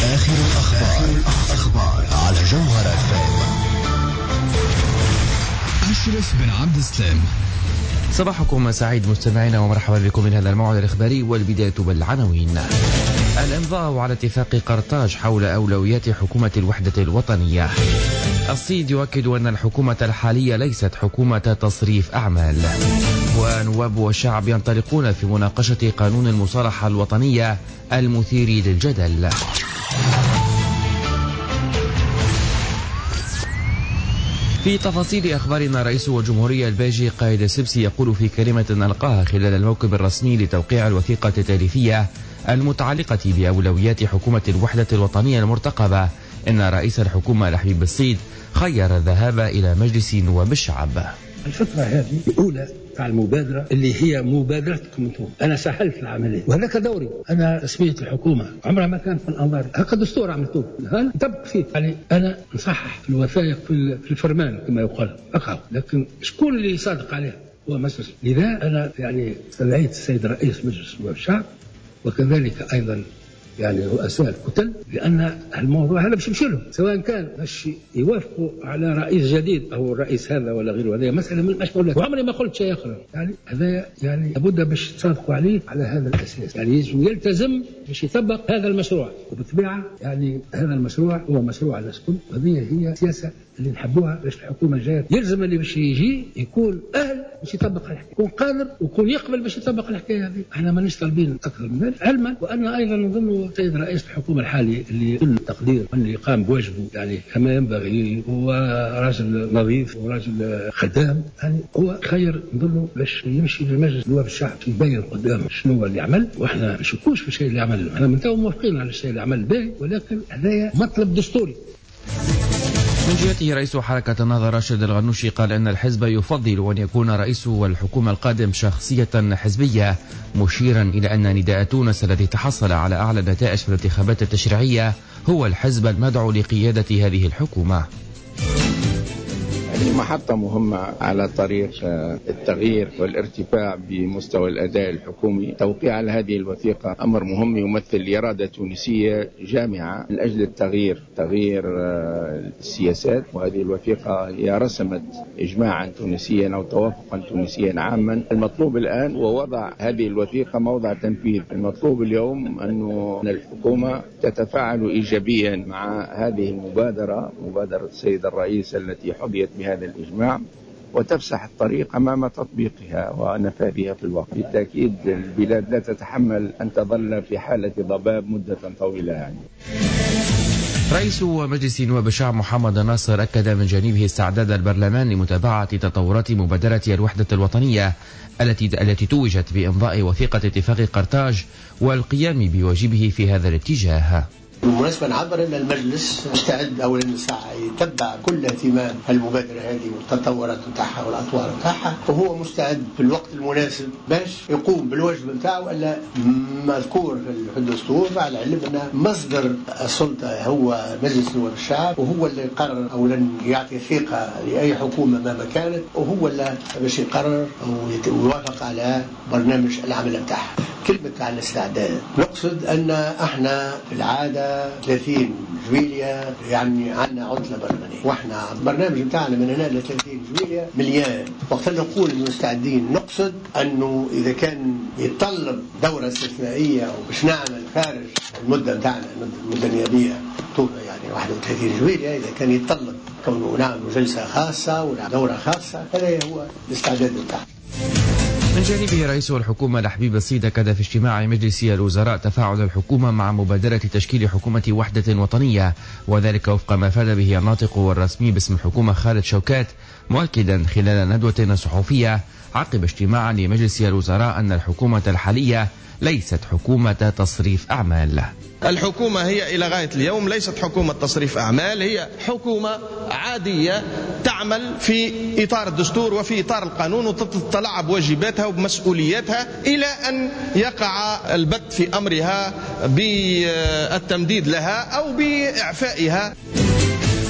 آخر الأخبار على جوهرة FM. أشرف بن عبد السلام. صباحكم سعيد مستمعينا ومرحبا بكم من هذا الموعد الإخباري، والبداية بالعناوين. الإمضاء على اتفاق قرطاج حول أولويات حكومة الوحدة الوطنية. الصيد يؤكد أن الحكومة الحالية ليست حكومة تصريف أعمال. ونواب والشعب ينطلقون في مناقشة قانون المصالحة الوطنية المثير للجدل. في تفاصيل أخبارنا، رئيس الجمهورية البيجي قائد السبسي يقول في كلمة ألقاها خلال الموكب الرسمي لتوقيع الوثيقة التاريخية المتعلقة بأولويات حكومة الوحدة الوطنية المرتقبة إن رئيس الحكومة لحبيب الصيد خير الذهاب إلى مجلس نواب الشعب. الفترة هذه الأولى تاع المبادرة اللي هي مبادرتكم انتم، أنا سهلت العملية وهذاك دوري. أنا تسمية الحكومة عمرها ما كانت في الأنظار، هكا دستور عملتوه نطبق فيه. يعني أنا نصحح في الوثائق في الفرمان كما يقال أقرأ، لكن شكون اللي يصادق عليه؟ هو مجلس. لذا أنا يعني استدعيت السيد رئيس مجلس نواب الشعب وكذلك أيضا يعني رؤساء الكتل، لأن الموضوع هذا باش يمشي لهم، سواء كان باش يوافقوا على رئيس جديد أو الرئيس هذا ولا غيره. هذه مسألة من المشغولات، وعمري ما قلت شيء آخر. يعني هذا يعني لابد باش تصادقوا عليه على هذا الأساس، يعني يلتزم باش يطبق هذا المشروع. وبالطبيعة يعني هذا المشروع هو مشروع على الكل، وهذه هي السياسة اللي نحبوها باش الحكومة الجاية. يلزم اللي باش يجي يكون أهل باش يطبق الحكاية، يكون قادر ويكون يقبل باش يطبق الحكاية هذه. احنا مانيش طالبين أكثر من ذلك، علما وأن أيضا نظن السيد رئيس الحكومة الحالي اللي كل التقدير واللي قام بواجبه يعني كما ينبغي، هو راجل نظيف وراجل خدام، يعني هو خير نظن باش يمشي لمجلس نواب الشعب يبين قدامه شنو اللي عمل. واحنا ما نشكوش في الشيء اللي عمل، احنا من تو موافقين على الشيء اللي عمل به، ولكن هذايا مطلب دستوري. من جهته رئيس حركة النهضة راشد الغنوشي قال أن الحزب يفضل أن يكون رئيس والحكومة القادم شخصية حزبية، مشيرا إلى أن نداء تونس الذي تحصل على أعلى نتائج في الانتخابات التشريعية هو الحزب المدعو لقيادة هذه الحكومة. محطة مهمة على طريق التغيير والارتفاع بمستوى الأداء الحكومي. توقيع على هذه الوثيقة أمر مهم يمثل إرادة تونسية جامعة من أجل تغيير السياسات، وهذه الوثيقة هي رسمت إجماعا تونسيا أو توافقا تونسيا عاما. المطلوب الآن هو وضع هذه الوثيقة موضع تنفيذ. المطلوب اليوم أن الحكومة تتفاعل إيجابيا مع هذه المبادرة، مبادرة السيد الرئيس التي حظيت بهذا الإجماع، وتفسح الطريق أمام تطبيقها ونفاذها في الوقت. بالتأكيد البلاد لا تتحمل أن تظل في حالة ضباب مدة طويلة. يعني رئيس مجلس نواب الشعب محمد ناصر أكد من جانبه استعداد البرلمان لمتابعة تطورات مبادرة الوحدة الوطنية التي توجت بإمضاء وثيقة اتفاق قرطاج والقيام بواجبه في هذا الاتجاه. بالمناسبة نعبر أن المجلس مستعد أولا الساعة يتبع كل اهتمام المبادرة هذه والتطورات نتاعها والأطوار نتاعها، وهو مستعد في الوقت المناسب باش يقوم بالواجب نتاعه اللي مذكور في الدستور، على علم أن مصدر السلطة هو مجلس نواب الشعب، وهو اللي يقرر أولا يعطي ثقة لأي حكومة مهما كانت، وهو اللي باش يقرر أو يوافق على برنامج العمل نتاعها. كلمة على الاستعداد نقصد أن احنا في العادة 30 جويلية يعني عندنا عطلة برلمانية، واحنا البرنامج نتاعنا من هنا ل 30 جويلية مليان. وقت نقول مستعدين نقصد أنه إذا كان يتطلب دورة استثنائية وباش نعمل خارج المدة نتاعنا، المدة النيابية طولها يعني 31 جويلية، إذا كان يتطلب كونه نعمل جلسة خاصة ولا دورة خاصة، هذا هو الاستعداد نتاعنا. من جانبه رئيس الحكومة لحبيب الصيد أكد في اجتماع مجلس الوزراء تفاعل الحكومة مع مبادرة تشكيل حكومة وحدة وطنية، وذلك وفق ما فاد به الناطق والرسمي باسم الحكومة خالد شوكات، مؤكدا خلال ندوة صحفية عقب اجتماع لمجلس الوزراء أن الحكومة الحالية ليست حكومة تصريف أعمال. الحكومة هي إلى غاية اليوم ليست حكومة تصريف أعمال، هي حكومة عادية تعمل في إطار الدستور وفي إطار القانون وتتطلع بواجباتها وبمسؤولياتها إلى أن يقع البت في أمرها بالتمديد لها أو بإعفائها.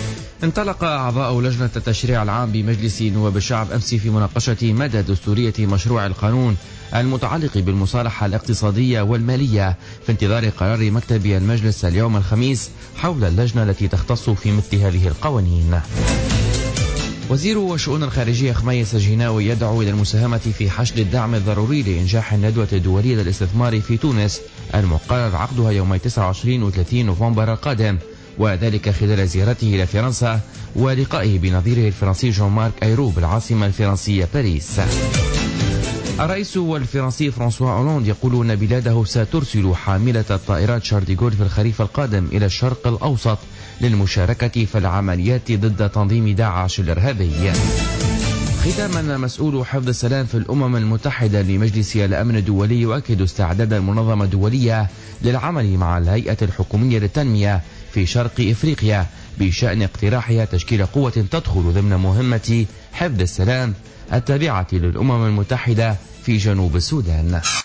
انطلق أعضاء لجنة التشريع العام بمجلس نواب الشعب أمس في مناقشة مدى دستورية مشروع القانون المتعلق بالمصالحة الاقتصادية والمالية في انتظار قرار مكتب المجلس اليوم الخميس حول اللجنة التي تختص في مثل هذه القوانين. وزير الشؤون الخارجية خميس الجناوي يدعو إلى المساهمة في حشد الدعم الضروري لإنجاح الندوة الدولية للاستثمار في تونس المقرر عقدها يوم 29 و 30 نوفمبر القادم، وذلك خلال زيارته إلى فرنسا ولقائه بنظيره الفرنسي جون مارك أيرو بالعاصمة الفرنسية باريس. الرئيس الفرنسي فرانسوا أولاند يقول أن بلاده سترسل حاملة الطائرات شارل دي غول في الخريف القادم إلى الشرق الأوسط للمشاركة في العمليات ضد تنظيم داعش الإرهابي. ختاما، مسؤول حفظ السلام في الأمم المتحدة لمجلس الأمن الدولي يؤكد استعداد المنظمة الدولية للعمل مع الهيئة الحكومية للتنمية في شرق إفريقيا بشأن اقتراحها تشكيل قوة تدخل ضمن مهمة حفظ السلام التابعة للأمم المتحدة في جنوب السودان.